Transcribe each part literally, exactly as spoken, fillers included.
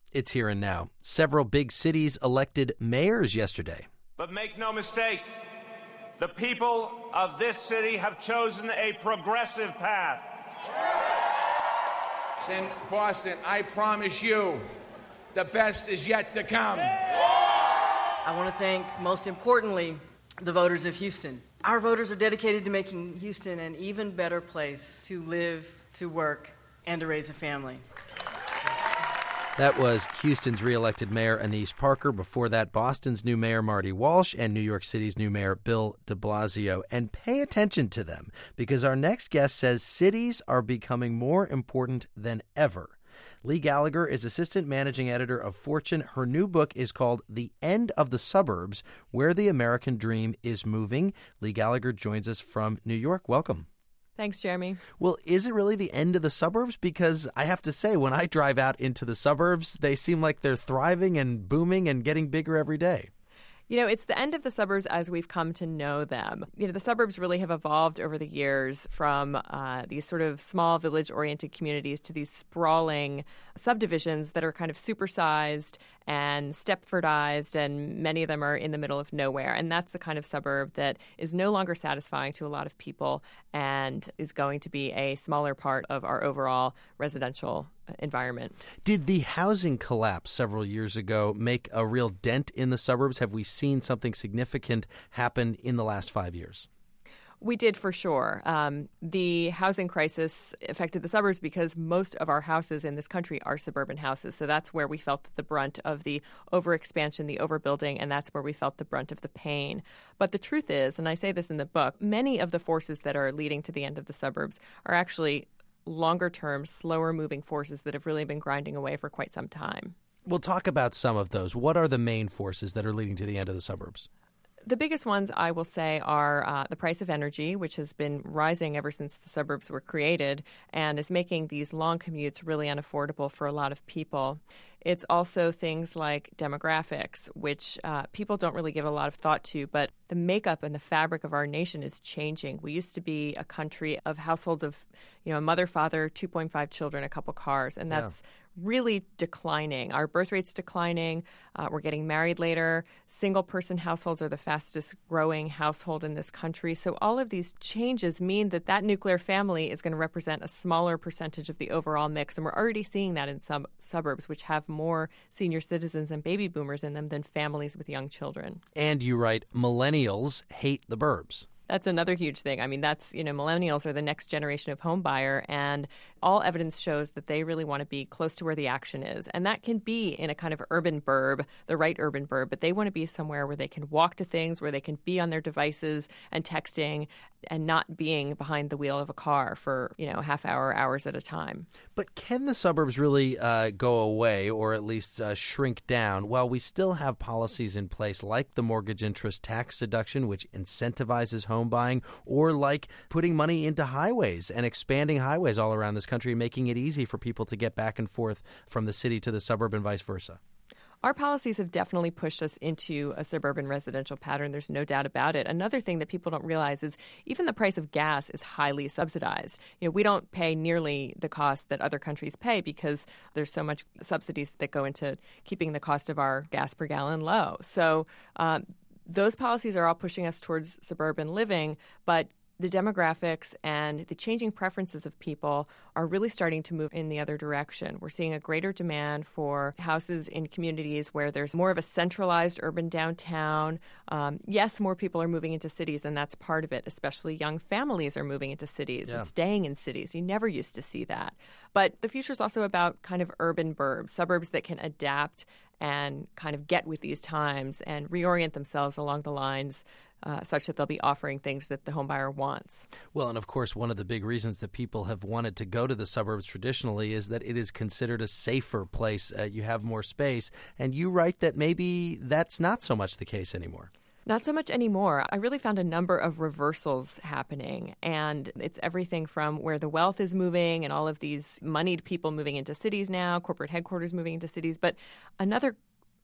It's here and now. Several big cities elected mayors yesterday. But make no mistake, the people of this city have chosen a progressive path. Then, Boston, I promise you, the best is yet to come. I want to thank, most importantly, the voters of Houston. Our voters are dedicated to making Houston an even better place to live, to work, and to raise a family. That was Houston's re-elected mayor, Annise Parker. Before that, Boston's new mayor, Marty Walsh, and New York City's new mayor, Bill de Blasio. And pay attention to them, because our next guest says cities are becoming more important than ever. Lee Gallagher is assistant managing editor of Fortune. Her new book is called The End of the Suburbs, Where the American Dream is Moving. Lee Gallagher joins us from New York. Welcome. Thanks, Jeremy. Well, is it really the end of the suburbs? Because I have to say, when I drive out into the suburbs, they seem like they're thriving and booming and getting bigger every day. You know, it's the end of the suburbs as we've come to know them. You know, the suburbs really have evolved over the years from uh, these sort of small village-oriented communities to these sprawling subdivisions that are kind of supersized and Stepfordized, and many of them are in the middle of nowhere. And that's the kind of suburb that is no longer satisfying to a lot of people and is going to be a smaller part of our overall residential environment. Did the housing collapse several years ago make a real dent in the suburbs? Have we seen something significant happen in the last five years? We did, for sure. Um, the housing crisis affected the suburbs because most of our houses in this country are suburban houses. So that's where we felt the brunt of the overexpansion, the overbuilding, and that's where we felt the brunt of the pain. But the truth is, and I say this in the book, many of the forces that are leading to the end of the suburbs are actually longer-term, slower-moving forces that have really been grinding away for quite some time. We'll talk about some of those. What are the main forces that are leading to the end of the suburbs? The biggest ones, I will say, are uh, the price of energy, which has been rising ever since the suburbs were created and is making these long commutes really unaffordable for a lot of people. It's also things like demographics, which uh, people don't really give a lot of thought to, but the makeup and the fabric of our nation is changing. We used to be a country of households of, you know, a mother, father, two point five children, a couple cars, and that's yeah. really declining. Our birth rate's declining. Uh, we're getting married later. Single-person households are the fastest growing household in this country. So all of these changes mean that that nuclear family is going to represent a smaller percentage of the overall mix, and we're already seeing that in some suburbs, which have more senior citizens and baby boomers in them than families with young children. And you write, millennials hate the burbs. That's another huge thing. I mean, that's, you know, millennials are the next generation of home buyer, and all evidence shows that they really want to be close to where the action is. And that can be in a kind of urban burb, the right urban burb, but they want to be somewhere where they can walk to things, where they can be on their devices and texting and not being behind the wheel of a car for, you know, half hour, hours at a time. But can the suburbs really uh, go away or at least uh, shrink down while we still have policies in place like the mortgage interest tax deduction, which incentivizes home buying, or like putting money into highways and expanding highways all around this country, making it easy for people to get back and forth from the city to the suburb and vice versa? Our policies have definitely pushed us into a suburban residential pattern. There's no doubt about it. Another thing that people don't realize is even the price of gas is highly subsidized. You know, we don't pay nearly the cost that other countries pay because there's so much subsidies that go into keeping the cost of our gas per gallon low. So um, those policies are all pushing us towards suburban living, but the demographics and the changing preferences of people are really starting to move in the other direction. We're seeing a greater demand for houses in communities where there's more of a centralized urban downtown. Um, yes, more people are moving into cities, and that's part of it, especially young families are moving into cities yeah. and staying in cities. You never used to see that. But the future is also about kind of urban burbs, suburbs that can adapt and kind of get with these times and reorient themselves along the lines Uh, such that they'll be offering things that the homebuyer wants. Well, and of course, one of the big reasons that people have wanted to go to the suburbs traditionally is that it is considered a safer place. Uh, you have more space. And you write that maybe that's not so much the case anymore. Not so much anymore. I really found a number of reversals happening, and it's everything from where the wealth is moving and all of these moneyed people moving into cities now, corporate headquarters moving into cities. But another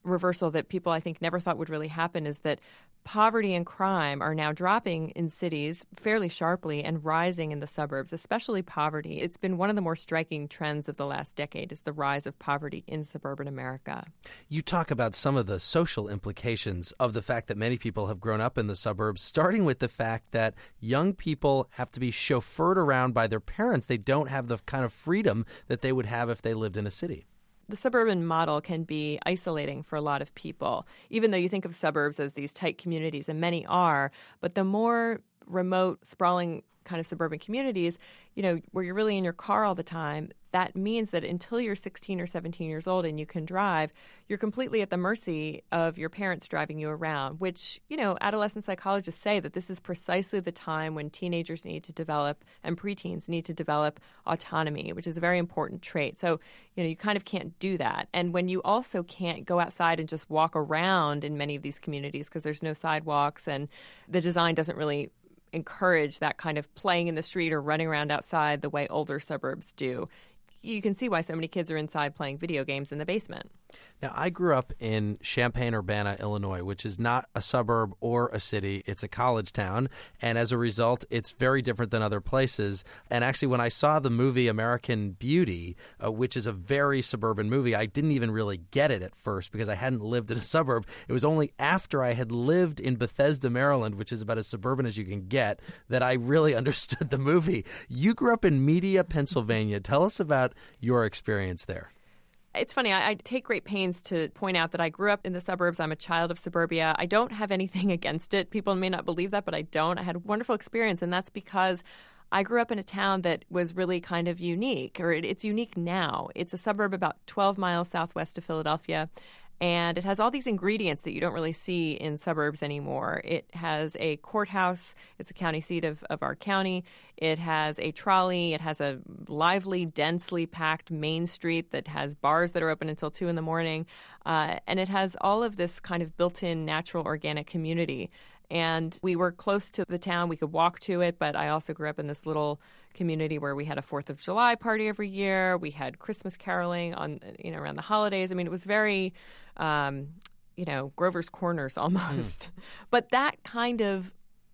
reversal that people, I think, never thought would really happen is that poverty and crime are now dropping in cities fairly sharply and rising in the suburbs, especially poverty. It's been one of the more striking trends of the last decade is the rise of poverty in suburban America. You talk about some of the social implications of the fact that many people have grown up in the suburbs, starting with the fact that young people have to be chauffeured around by their parents. They don't have the kind of freedom that they would have if they lived in a city. The suburban model can be isolating for a lot of people, even though you think of suburbs as these tight communities, and many are. But the more remote, sprawling kind of suburban communities, you know, where you're really in your car all the time, that means that until you're sixteen or seventeen years old and you can drive, you're completely at the mercy of your parents driving you around, which, you know, adolescent psychologists say that this is precisely the time when teenagers need to develop and preteens need to develop autonomy, which is a very important trait. So, you know, you kind of can't do that. And when you also can't go outside and just walk around in many of these communities because there's no sidewalks and the design doesn't really encourage that kind of playing in the street or running around outside the way older suburbs do, you can see why so many kids are inside playing video games in the basement. Now, I grew up in Champaign-Urbana, Illinois, which is not a suburb or a city. It's a college town. And as a result, it's very different than other places. And actually, when I saw the movie American Beauty, uh, which is a very suburban movie, I didn't even really get it at first because I hadn't lived in a suburb. It was only after I had lived in Bethesda, Maryland, which is about as suburban as you can get, that I really understood the movie. You grew up in Media, Pennsylvania. Tell us about your experience there. It's funny. I, I take great pains to point out that I grew up in the suburbs. I'm a child of suburbia. I don't have anything against it. People may not believe that, but I don't. I had a wonderful experience, and that's because I grew up in a town that was really kind of unique, or it, it's unique now. It's a suburb about twelve miles southwest of Philadelphia, and it has all these ingredients that you don't really see in suburbs anymore. It has a courthouse. It's the county seat of, of our county. It has a trolley. It has a lively, densely packed main street that has bars that are open until two in the morning. Uh, and it has all of this kind of built-in natural organic community. And we were close to the town. We could walk to it, but I also grew up in this little community where we had a Fourth of July party every year. We had Christmas caroling on, you know, around the holidays. I mean, it was very, um, you know, Grover's Corners almost. Mm. But that kind of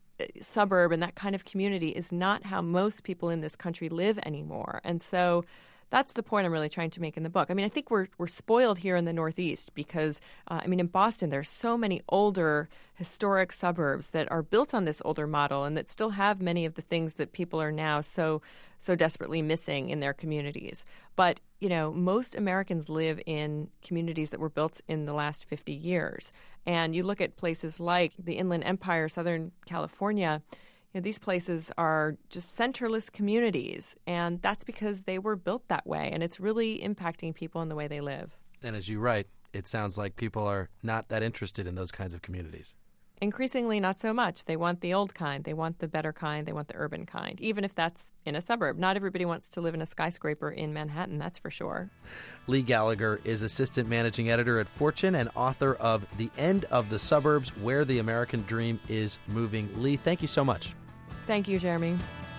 suburb and that kind of community is not how most people in this country live anymore. And so that's the point I'm really trying to make in the book. I mean, I think we're we're spoiled here in the Northeast because, uh, I mean, in Boston, there's so many older historic suburbs that are built on this older model and that still have many of the things that people are now so so desperately missing in their communities. But, you know, most Americans live in communities that were built in the last fifty years. And you look at places like the Inland Empire, Southern California, you know, these places are just centerless communities, and that's because they were built that way, and it's really impacting people in the way they live. And as you write, it sounds like people are not that interested in those kinds of communities. Increasingly, not so much. They want the old kind. They want the better kind. They want the urban kind, even if that's in a suburb. Not everybody wants to live in a skyscraper in Manhattan, that's for sure. Lee Gallagher is assistant managing editor at Fortune and author of The End of the Suburbs, Where the American Dream is Moving. Lee, thank you so much. Thank you, Jeremy.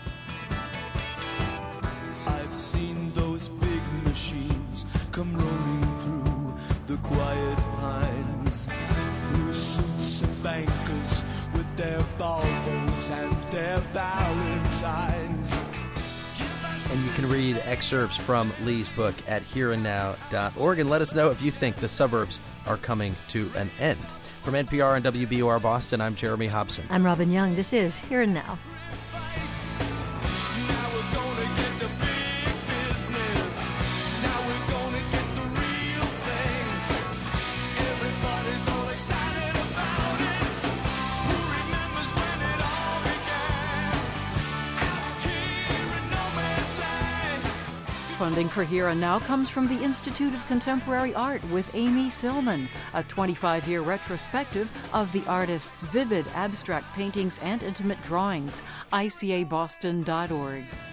I've seen those big machines come rolling through the quiet pines. Blue suits of bankers with their Volvos and their Valentines. And you can read excerpts from Lee's book at here and now dot org and let us know if you think the suburbs are coming to an end. From N P R and W B U R Boston, I'm Jeremy Hobson. I'm Robin Young. This is Here and Now. Funding for Here and Now comes from the Institute of Contemporary Art with Amy Silman, a twenty-five-year retrospective of the artist's vivid abstract paintings and intimate drawings. I C A Boston dot org.